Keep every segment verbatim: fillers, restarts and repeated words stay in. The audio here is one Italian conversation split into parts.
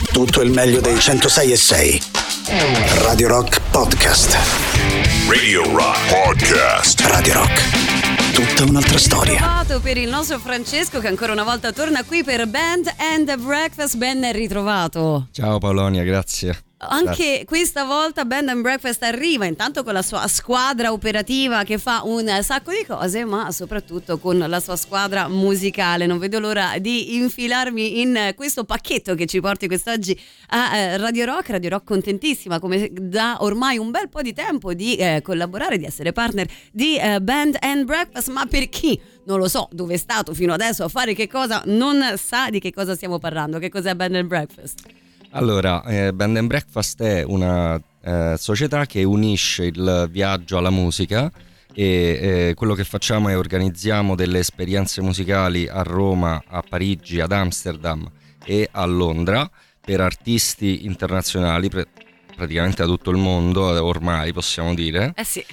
Tutto il meglio dei centosei e sei. Radio Rock Podcast. Radio Rock Podcast. Radio Rock. Tutta un'altra storia. Per il nostro Francesco, che ancora una volta torna qui per Band and Breakfast. Ben ritrovato. Ciao Paolonia, grazie. Anche grazie. Questa volta Band and Breakfast arriva intanto con la sua squadra operativa che fa un sacco di cose, ma soprattutto con la sua squadra musicale. Non vedo l'ora di infilarmi in questo pacchetto che ci porti quest'oggi a Radio Rock. Radio Rock contentissima, come da ormai un bel po' di tempo, di eh, collaborare, di essere partner di eh, Band and Breakfast. Ma per chi non lo so, dove è stato fino adesso a fare che cosa, non sa di che cosa stiamo parlando. Che cos'è Band and Breakfast? Allora, eh, Band and Breakfast è una eh, società che unisce il viaggio alla musica e eh, quello che facciamo è organizziamo delle esperienze musicali a Roma, a Parigi, ad Amsterdam e a Londra per artisti internazionali, pre- praticamente da tutto il mondo ormai possiamo dire. Eh sì.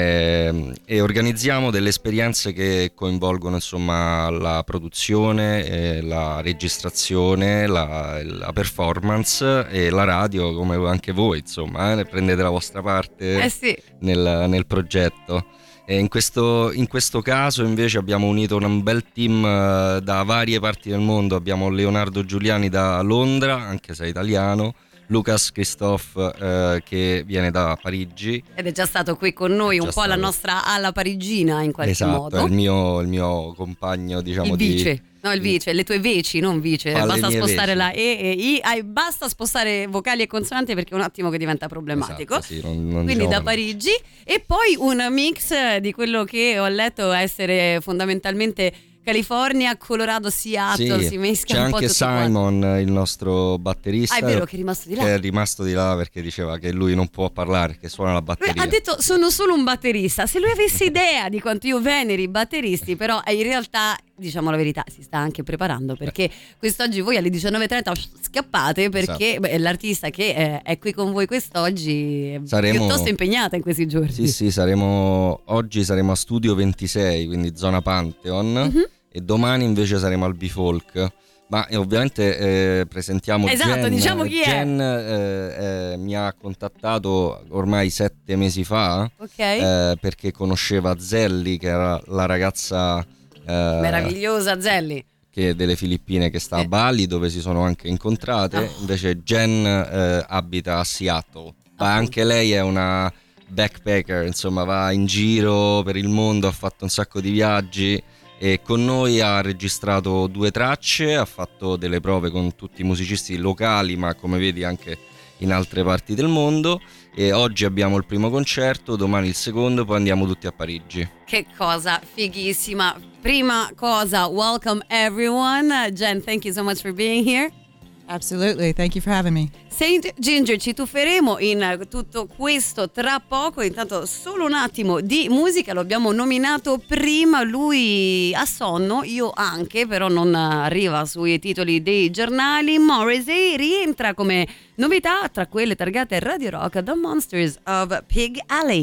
E, e organizziamo delle esperienze che coinvolgono insomma la produzione, eh, la registrazione, la, la performance e la radio, come anche voi insomma, eh, prendete la vostra parte eh sì. nel, nel progetto. E in questo, in questo caso invece abbiamo unito un bel team uh, da varie parti del mondo. Abbiamo Leonardo Giuliani da Londra, anche se è italiano, Lucas Christophe eh, che viene da Parigi ed è già stato qui con noi, un po' stato. La nostra ala parigina in qualche esatto, modo. Esatto, il mio, il mio compagno, diciamo, il vice. di... No, il vice, le tue veci, non vice. Ah, basta spostare veci. La E e I, ah, basta spostare vocali e consonanti perché è un attimo che diventa problematico. Esatto, sì, non, non Quindi diciamo da Parigi, e poi un mix di quello che ho letto essere fondamentalmente California, Colorado, Seattle, sì, si mischia c'è un po' anche tutto Simon, quanto. Il nostro batterista. Ah, è vero che è rimasto di là. Che è rimasto di là perché diceva che lui non può parlare, che suona la batteria. Lui ha detto sono solo un batterista. Se lui avesse idea di quanto io veneri i batteristi, però in realtà, diciamo la verità, si sta anche preparando, perché quest'oggi voi alle diciannove e trenta scappate perché esatto. beh, l'artista che è, è qui con voi quest'oggi è saremo, piuttosto impegnata in questi giorni. Sì, sì, saremo oggi saremo a Studio ventisei, quindi zona Pantheon. Mm-hmm. E domani invece saremo al B-Folk. Ma eh, ovviamente eh, presentiamo esatto, Jen. diciamo chi Jen, è. Eh, eh, mi ha contattato ormai sette mesi fa, okay. eh, perché conosceva Zelli, che era la ragazza eh, meravigliosa Zelli, che delle Filippine, che sta eh. a Bali, dove si sono anche incontrate. Oh. Invece Jen eh, abita a Seattle, ma oh. anche lei è una backpacker, insomma va in giro per il mondo, ha fatto un sacco di viaggi. E con noi ha registrato due tracce, ha fatto delle prove con tutti i musicisti locali, ma come vedi anche in altre parti del mondo. E oggi abbiamo il primo concerto, domani il secondo, poi andiamo tutti a Parigi. Che cosa fighissima. Prima cosa, welcome everyone. Jen, thank you so much for being here. Absolutely, thank you for having me. Saint Ginger, ci tufferemo in tutto questo tra poco. Intanto solo un attimo di musica, lo abbiamo nominato prima, lui ha sonno, io anche, però non arriva sui titoli dei giornali. Morrissey rientra come novità tra quelle targate Radio Rock, The Monsters of Pig Alley.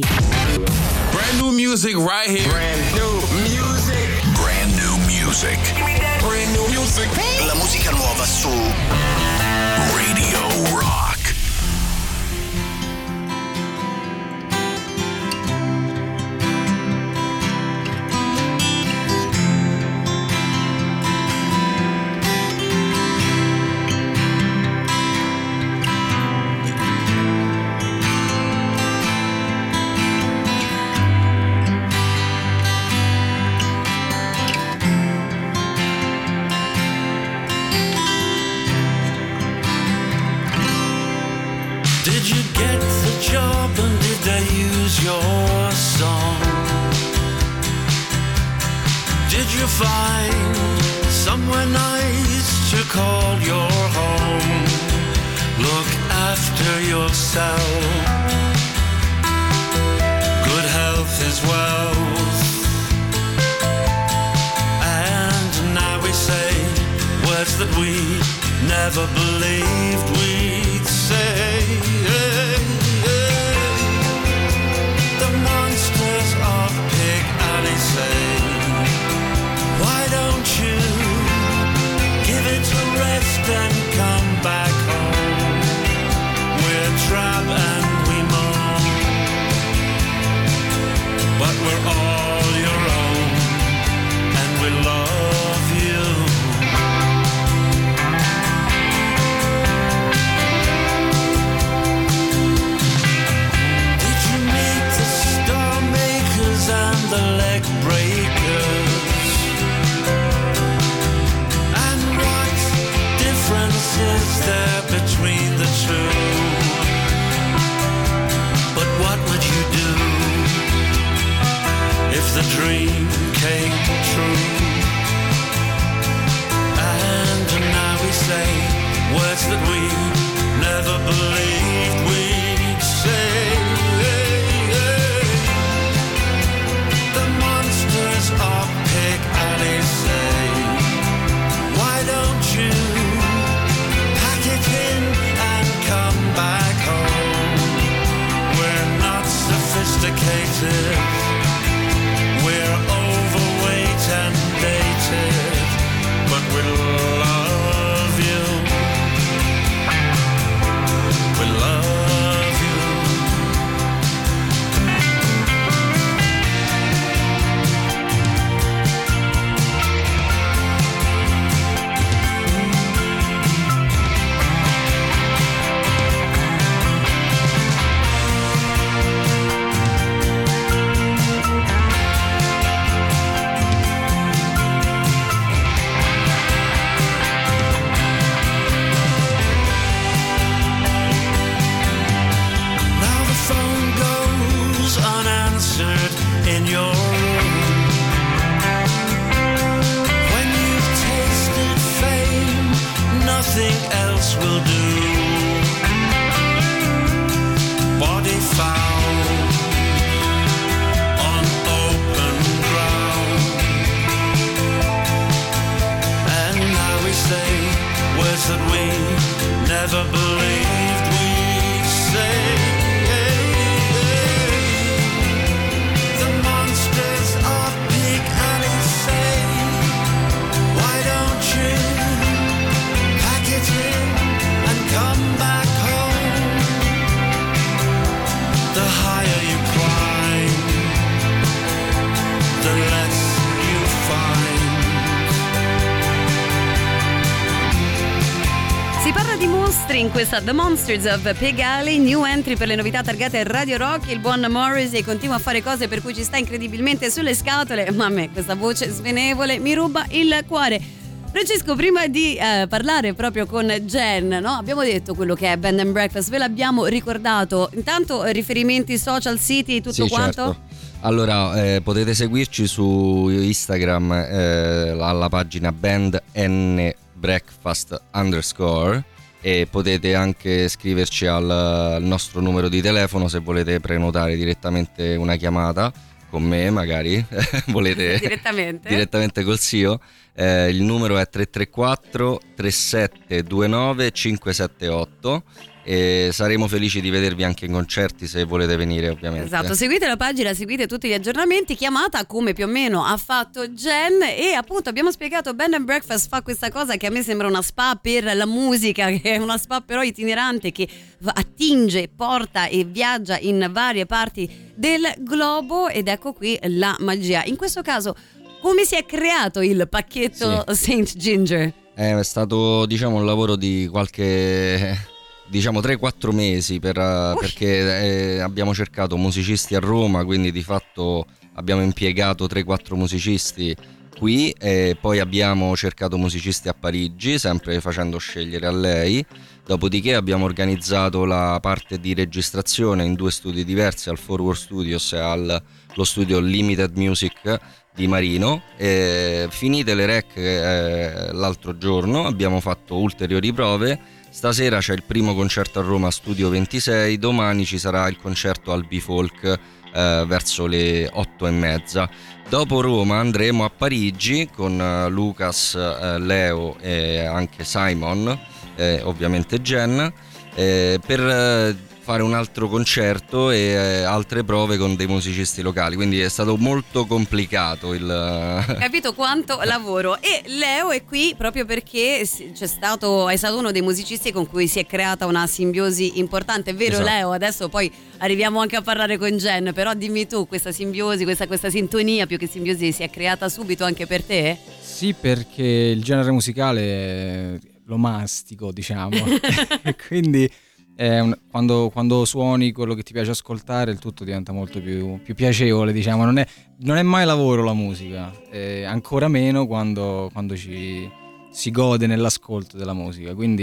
Brand new music right here. Brand new music. Brand new music. Brand new music. La musica nuova su Radio Rock. Your song. Did you find somewhere nice to call your home? Look after yourself. Good health is wealth. And now we say words that we never believed we'd say. Why don't you give it a rest and come back home? is there between the two? But what would you do if the dream came true? And now we say words that we never believed we'd say. The monsters of Pig Alley say, why don't you pack it in and come back home? We're not sophisticated, we're overweight and dated, but we love you, we love you. In your room, when you've tasted fame, nothing else will do. Body foul on open ground, and now we say words that we never believed we'd say. Come back home. The higher you climb, the less you find. Si parla di mostri in questa The Monsters of Pig Alley, new entry per le novità targate Radio Rock. Il buon Morrissey continua a fare cose per cui ci sta incredibilmente sulle scatole, ma a me questa voce svenevole mi ruba il cuore. Francesco, prima di eh, parlare proprio con Jen, no? Abbiamo detto quello che è Band and Breakfast, ve l'abbiamo ricordato. Intanto riferimenti social, siti, tutto sì, quanto? Certo. Allora eh, potete seguirci su Instagram eh, alla pagina Band and Breakfast underscore, e potete anche scriverci al, al nostro numero di telefono se volete prenotare direttamente una chiamata con me, magari volete direttamente direttamente col S I O. Eh, il numero è tre tre quattro tre sette due nove cinque sette otto e saremo felici di vedervi anche in concerti se volete venire, ovviamente. Esatto, seguite la pagina, seguite tutti gli aggiornamenti, chiamata come più o meno ha fatto Jen, e appunto abbiamo spiegato Band and Breakfast fa questa cosa che a me sembra una spa per la musica, che è una spa però itinerante che attinge, porta e viaggia in varie parti del globo, ed ecco qui la magia. In questo caso come si è creato il pacchetto sì. Saint Ginger? È stato, diciamo, un lavoro di qualche, diciamo, tre quattro mesi per, perché eh, abbiamo cercato musicisti a Roma, quindi di fatto abbiamo impiegato tre quattro musicisti qui, e poi abbiamo cercato musicisti a Parigi, sempre facendo scegliere a lei. Dopodiché abbiamo organizzato la parte di registrazione in due studi diversi, al Forward Studios e allo studio Limited Music di Marino. E finite le rec eh, l'altro giorno abbiamo fatto ulteriori prove. Stasera c'è il primo concerto a Roma, Studio ventisei, domani ci sarà il concerto al Bifolk eh, verso le otto e mezza. Dopo Roma andremo a Parigi con uh, Lucas, uh, Leo e anche Simon, eh, ovviamente Jen, eh, per uh, fare un altro concerto e eh, altre prove con dei musicisti locali, quindi è stato molto complicato il... Capito quanto lavoro. E Leo è qui proprio perché c'è stato, è stato uno dei musicisti con cui si è creata una simbiosi importante, è vero? Esatto. Leo, adesso poi arriviamo anche a parlare con Jen, però dimmi tu, questa simbiosi, questa, questa sintonia più che simbiosi si è creata subito anche per te? Sì, perché il genere musicale lo mastico, diciamo, e quindi è un, quando, quando suoni quello che ti piace ascoltare, il tutto diventa molto più, più piacevole, diciamo. Non è, non è mai lavoro la musica, eh, ancora meno quando, quando ci si gode nell'ascolto della musica, quindi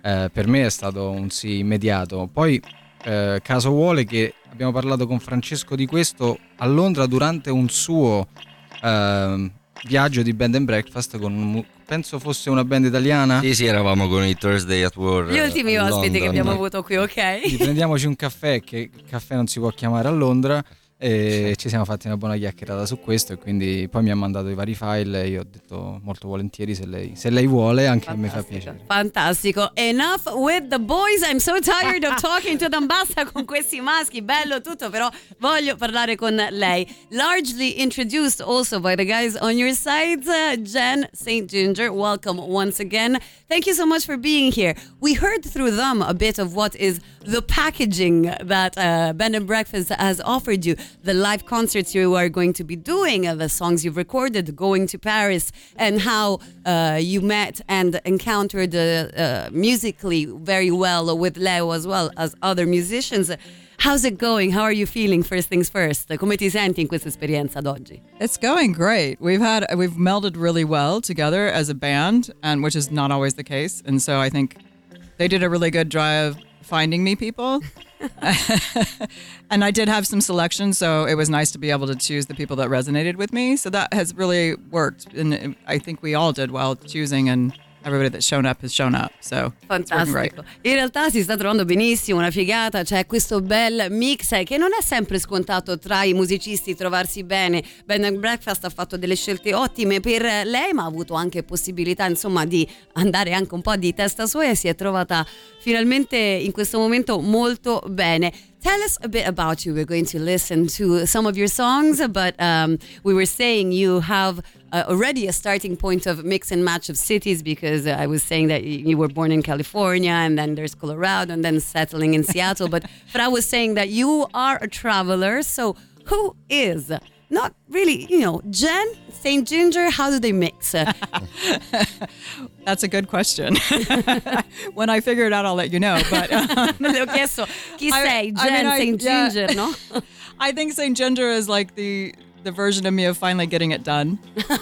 eh, per me è stato un sì immediato. Poi eh, caso vuole che abbiamo parlato con Francesco di questo a Londra durante un suo eh, viaggio di bed and breakfast con un, penso fosse una band italiana. Sì, sì, eravamo con i Thursday at War. Gli ultimi a ospiti London. che abbiamo avuto qui, ok? Quindi prendiamoci un caffè, che caffè non si può chiamare a Londra, e ci siamo fatti una buona chiacchierata su questo, e quindi poi mi ha mandato i vari file e io ho detto molto volentieri se lei, se lei vuole, anche a me fa piacere. Fantastico. Enough with the boys, I'm so tired of talking to them. Basta con questi maschi, bello tutto, però voglio parlare con lei. Largely introduced also by the guys on your sides, uh, Jen Saint Ginger, welcome once again. Thank you so much for being here. We heard through them a bit of what is the packaging that uh, Bed and Breakfast has offered you, the live concerts you are going to be doing, uh, the songs you've recorded, going to Paris, and how uh, you met and encountered uh, uh, musically very well with Leo as well as other musicians. How's it going? How are you feeling? First things first. Come ti senti in questa esperienza ad oggi? It's going great. We've had we've melded really well together as a band, and which is not always the case. And so I think they did a really good job finding me people. And I did have some selection, so it was nice to be able to choose the people that resonated with me. So that has really worked, and I think we all did well choosing, and everybody that's shown up has shown up. So fantastico. In realtà si sta trovando benissimo, una figata, c'è questo bel mix che non è sempre scontato tra i musicisti trovarsi bene. Bed and Breakfast ha fatto delle scelte ottime per lei, ma ha avuto anche possibilità, insomma, di andare anche un po' di testa sua, e si è trovata finalmente in questo momento molto bene. Tell us a bit about you. We're going to listen to some of your songs, but um, we were saying you have uh, already a starting point of mix and match of cities, because uh, I was saying that you were born in California, and then there's Colorado, and then settling in Seattle. But but I was saying that you are a traveler. So who is not really, you know, Jen Saint Ginger? How do they mix? That's a good question. When I figure it out, I'll let you know. But um, Le ho chiesto chi I- sei, I Jen mean, I- Saint yeah. Ginger, no? I think Saint Ginger is like the the version of me of finally getting it done.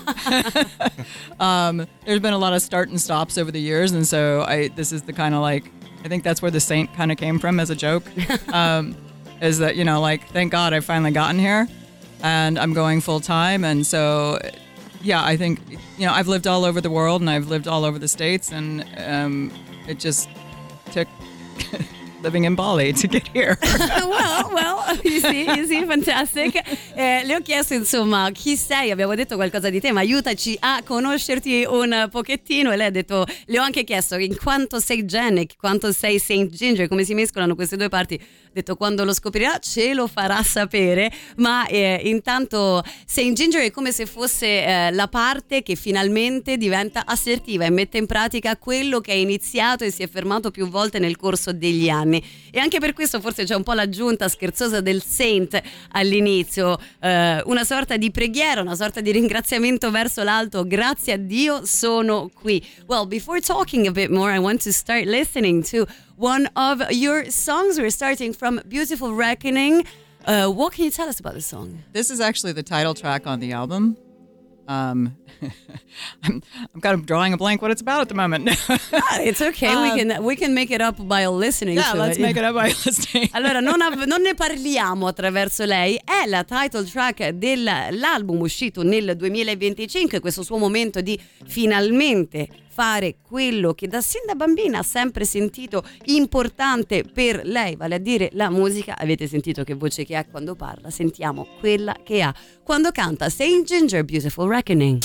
um, there's been a lot of start and stops over the years, and so I this is the kind of like I think that's where the Saint kind of came from as a joke. Um, is that, you know, like, thank God I've finally gotten here, and I'm going full time, and so yeah, I think, you know, I've lived all over the world, and I've lived all over the States, and um, it just took living in Bali to get here. well, well, you see, you see, fantastic. Eh, le ho chiesto, insomma, chi sei? Abbiamo detto qualcosa di te, ma aiutaci a conoscerti un pochettino. E lei ha detto, le ho anche chiesto in quanto sei Jen e quanto sei Saint Ginger, come si mescolano queste due parti. Ho detto, quando lo scoprirà ce lo farà sapere, ma eh, intanto Saint Ginger è come se fosse eh, la parte che finalmente diventa assertiva e mette in pratica quello che è iniziato e si è fermato più volte nel corso degli anni. E anche per questo forse c'è un po' l'aggiunta scherzosa del Saint all'inizio, eh, una sorta di preghiera, una sorta di ringraziamento verso l'alto. Grazie a Dio sono qui. Well, before talking a bit more, I want to start listening to one of your songs. We're starting from Beautiful Reckoning. Uh, what can you tell us about the song? This is actually the title track on the album. Um, I'm, I'm kind of drawing a blank what it's about at the moment. Ah, it's okay, Um, we can we can make it up by listening yeah, to let's it. make it up by listening. Allora, non, av- non ne parliamo attraverso lei, è la title track dell'album uscito nel duemilaventicinque, questo suo momento di finalmente fare quello che da sin da bambina ha sempre sentito importante per lei, vale a dire la musica. Avete sentito che voce che ha quando parla? Sentiamo quella che ha quando canta Saint Ginger, Beautiful Reckoning.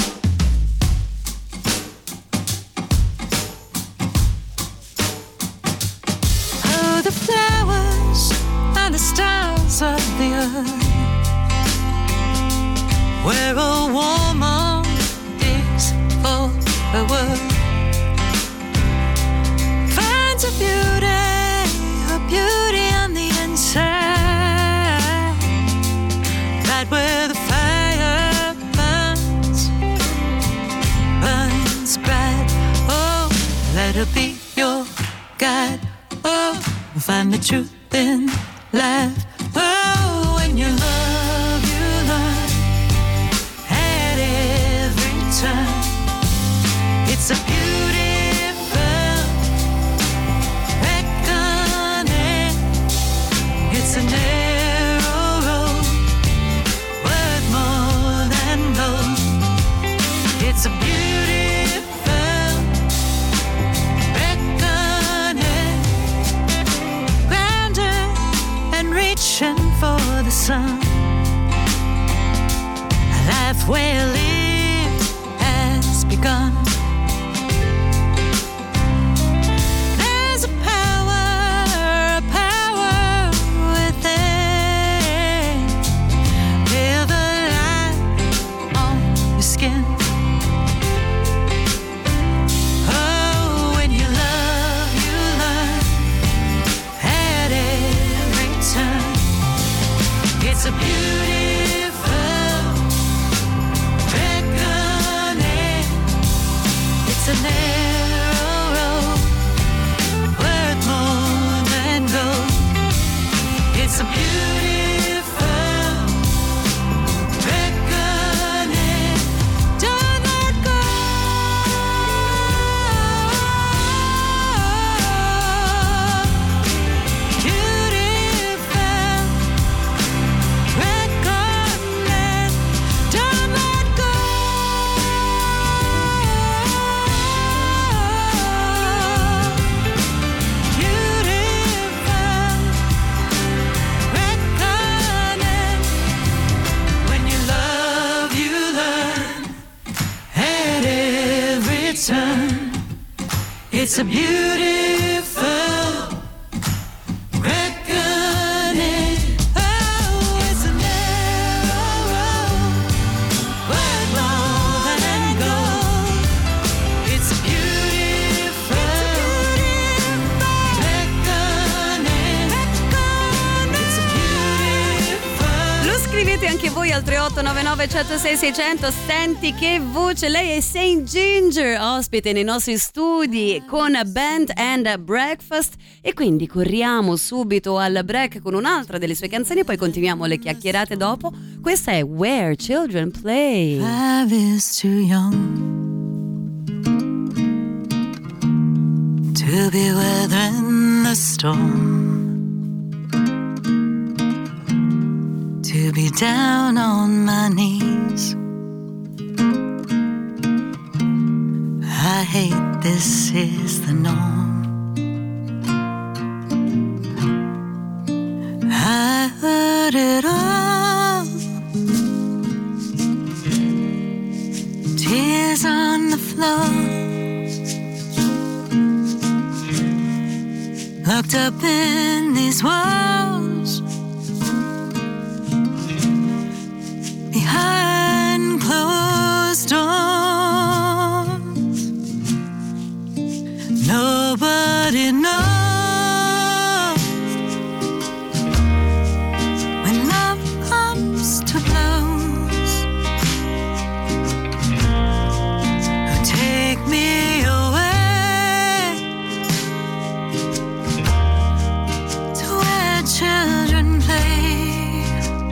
Oh, the flowers and the stars of the earth, where a woman digs for a word, finds a beauty, a beauty on the inside, right where the fire burns, burns bright. Oh, let her be your guide. Oh, find the truth in life. Oh, when you love, you learn at every turn. It's a beautiful if where live has begun. There's a power, a power within. Feel the light on your skin. Oh, when you love, you learn at every turn. It's a beautiful reckoning. It's a narrow road worth more than gold. It's a beautiful reckoning. Don't let go. Beautiful reckoning. Don't let go. Beautiful reckoning. When you love, you learn at every turn. It's a beautiful reckoning. Oh, it's a narrow road worth more than gold. It's a beautiful reckoning. It's a beautiful. Lo scrivete anche voi al tre otto nove nove uno zero sei sei zero zero. Senti che voce, lei è Saint Ginger, ospite nei nostri studi con Band and Breakfast, e quindi corriamo subito al break con un'altra delle sue canzoni, poi continuiamo le chiacchierate dopo. Questa è Where Children Play. Five is too young to be weathering the storm, to be down on my knees. I hate this is the norm. I heard it all. Tears on the floor, locked up in these walls, behind closed doors. Nobody knows when love comes to blows. Oh, take me away to where children play.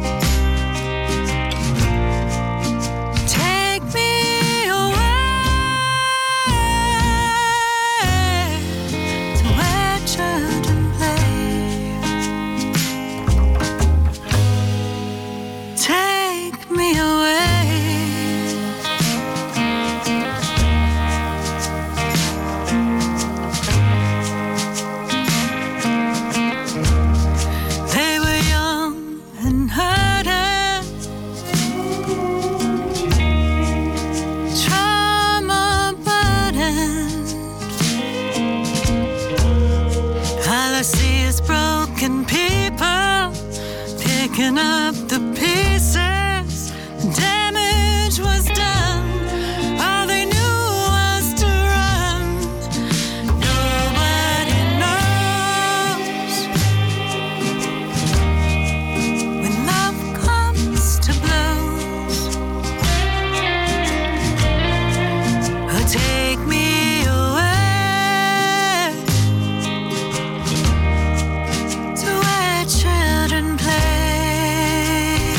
Take me away to where children play. Take me away. They were young and hurting, trauma burdened. All I see is broken people picking up the pieces. Damage was done. All they knew was to run. Nobody knows when love comes to blows. Oh, take me away to where children play.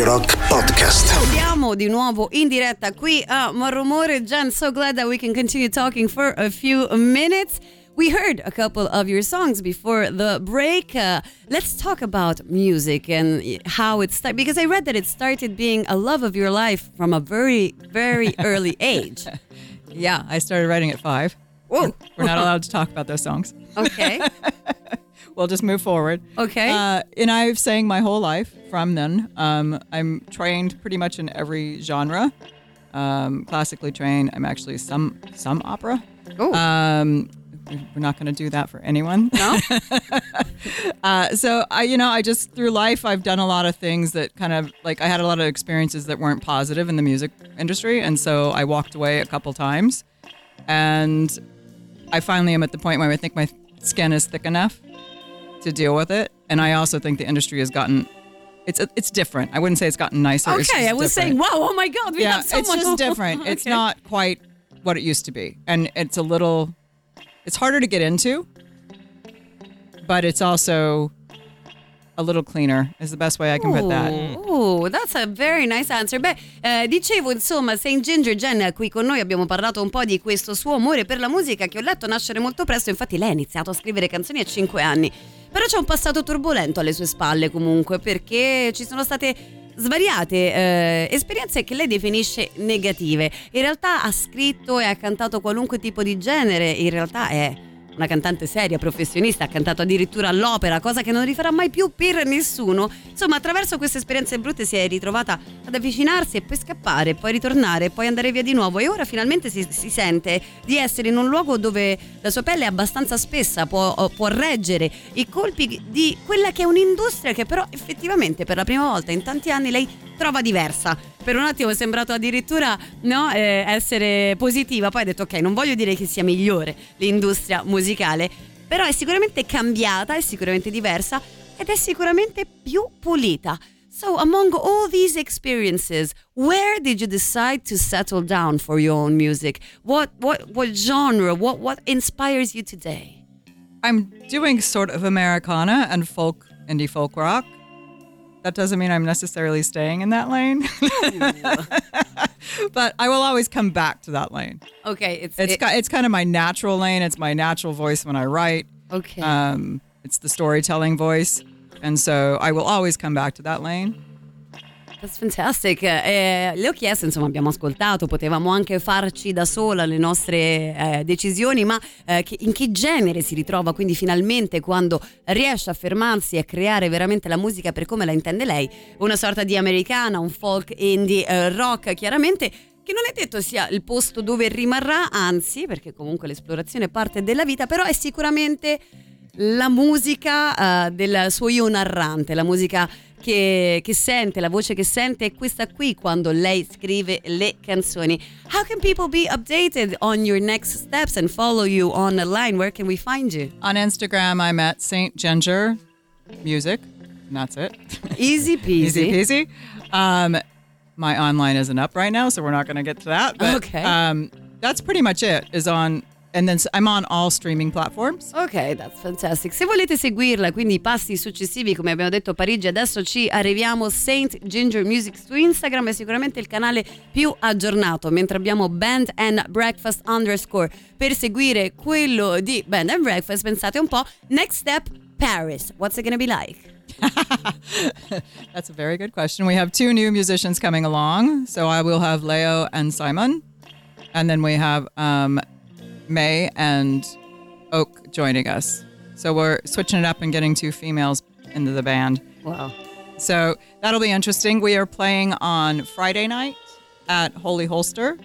Radio Rock Podcast. Siamo di nuovo in diretta qui a Marromore. Jen, so glad that we can continue talking for a few minutes. We heard a couple of your songs before the break. Uh, let's talk about music and how it started, because I read that it started being a love of your life from a very, very early age. Yeah, I started writing at five. Whoa. We're not allowed to talk about those songs. Okay. We'll just move forward. Okay. Uh, and I've sang my whole life from then. Um, I'm trained pretty much in every genre. Um, classically trained. I'm actually some some opera. Oh. Um, we're not going to do that for anyone. No. uh, so I, you know, I just through life I've done a lot of things that kind of like I had a lot of experiences that weren't positive in the music industry, and so I walked away a couple times, and I finally am at the point where I think my skin is thick enough to deal with it, and I also think the industry has gotten it's it's different. I wouldn't say it's gotten nicer. Okay, it's just I was different. saying, wow, oh my God, we yeah, have someone. it's just different. Okay. It's not quite what it used to be, and it's a little, it's harder to get into, but it's also a little cleaner is the best way I can put that. Oh, that's a very nice answer. Beh, eh, dicevo, insomma, Saint Ginger Jen qui con noi, abbiamo parlato un po' di questo suo amore per la musica che ho letto nascere molto presto. Infatti lei ha iniziato a scrivere canzoni a cinque anni, però c'è un passato turbolento alle sue spalle comunque, perché ci sono state svariate eh, esperienze che lei definisce negative. In realtà ha scritto e ha cantato qualunque tipo di genere, in realtà è una cantante seria, professionista, ha cantato addirittura all'opera, cosa che non rifarà mai più per nessuno. Insomma, attraverso queste esperienze brutte si è ritrovata ad avvicinarsi e poi scappare, poi ritornare, poi andare via di nuovo, e ora finalmente si, si sente di essere in un luogo dove la sua pelle è abbastanza spessa, può, può reggere i colpi di quella che è un'industria che però effettivamente per la prima volta in tanti anni lei trova diversa. Per un attimo è sembrato addirittura no, eh, essere positiva, poi ha detto ok, non voglio dire che sia migliore l'industria musicale, però è sicuramente cambiata, è sicuramente diversa ed è sicuramente più pulita. So among all these experiences, where did you decide to settle down for your own music? What what what genre, what what inspires you today? I'm doing sort of Americana and folk, indie folk rock. That doesn't mean I'm necessarily staying in that lane. But I will always come back to that lane. Okay, it's it's it, ki- it's kind of my natural lane. It's my natural voice when I write. Okay. Um, it's the storytelling voice, and so I will always come back to that lane. That's fantastic. Eh, le ho chiesto, insomma, abbiamo ascoltato, potevamo anche farci da sola le nostre eh, decisioni, ma eh, che, in che genere si ritrova quindi finalmente quando riesce a fermarsi e a creare veramente la musica per come la intende lei? Una sorta di americana, un folk indie eh, rock, chiaramente, che non è detto sia il posto dove rimarrà, anzi, perché comunque l'esplorazione è parte della vita, però è sicuramente la musica eh, del suo io narrante, la musica Che, che sente, la voce che sente è questa qui quando lei scrive le canzoni. How can people be updated on your next steps and follow you online? Where can we find you? On Instagram, I'm at Saint Ginger Music, and that's it. Easy peasy. Easy peasy. Um, my online isn't up right now, so we're not going to get to that. But, Okay. Um, that's pretty much it. Is on, and then I'm on all streaming platforms. Ok, that's fantastic. Se volete seguirla, quindi i passi successivi, come abbiamo detto a Parigi, adesso ci arriviamo. Saint Ginger Music su Instagram è sicuramente il canale più aggiornato, mentre abbiamo Band and Breakfast underscore per seguire quello di Band and Breakfast. Pensate un po', next step, Paris. What's it gonna be like? That's a very good question. We have two new musicians coming along. So I will have Leo and Simon. And then we have um, May and Oak joining us. So we're switching it up and getting two females into the band. Wow. So that'll be interesting. We are playing on Friday night at Holy Holster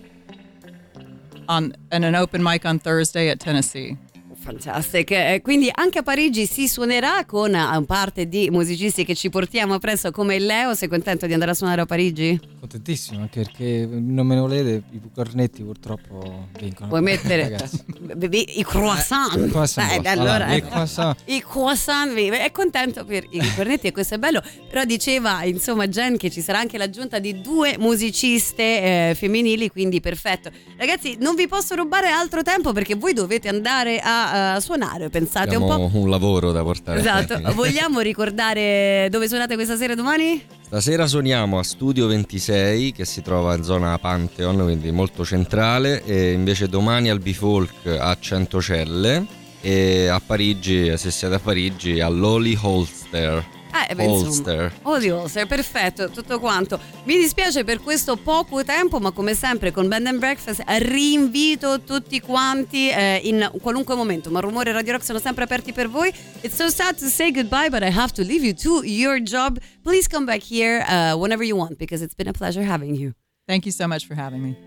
on, and an open mic on Thursday at Tennessee. Fantastic. Eh, quindi anche a Parigi si suonerà con uh, parte di musicisti che ci portiamo presso come il Leo. Sei contento di andare a suonare a Parigi? Contentissimo, anche perché non me ne volete, i cornetti purtroppo vincono. Puoi mettere Ragazzi. b- b- i croissant. I croissant, Eh, voilà, allora, i croissant. I croissant, è contento per i cornetti e questo è bello. Però diceva insomma Jen che ci sarà anche l'aggiunta di due musiciste eh, femminili, quindi perfetto. Ragazzi, non vi posso rubare altro tempo perché voi dovete andare a a uh, suonare, pensate Abbiamo un po'. un lavoro da portare. Esatto, vogliamo ricordare dove suonate questa sera domani? Stasera suoniamo a Studio ventisei che si trova in zona Pantheon, quindi molto centrale, e invece domani al Bifolk a Centocelle e a Parigi, se siete a Parigi, all'Holy Holster. Eh, beh, Holster. Holy Holster, perfetto, tutto quanto. Mi dispiace per questo poco tempo, ma come sempre con Band and Breakfast rinvito tutti quanti eh, in qualunque momento. Ma Rumore e Radio Rock sono sempre aperti per voi. It's so sad to say goodbye, but I have to leave you to your job. Please come back here uh, whenever you want, because it's been a pleasure having you. Thank you so much for having me.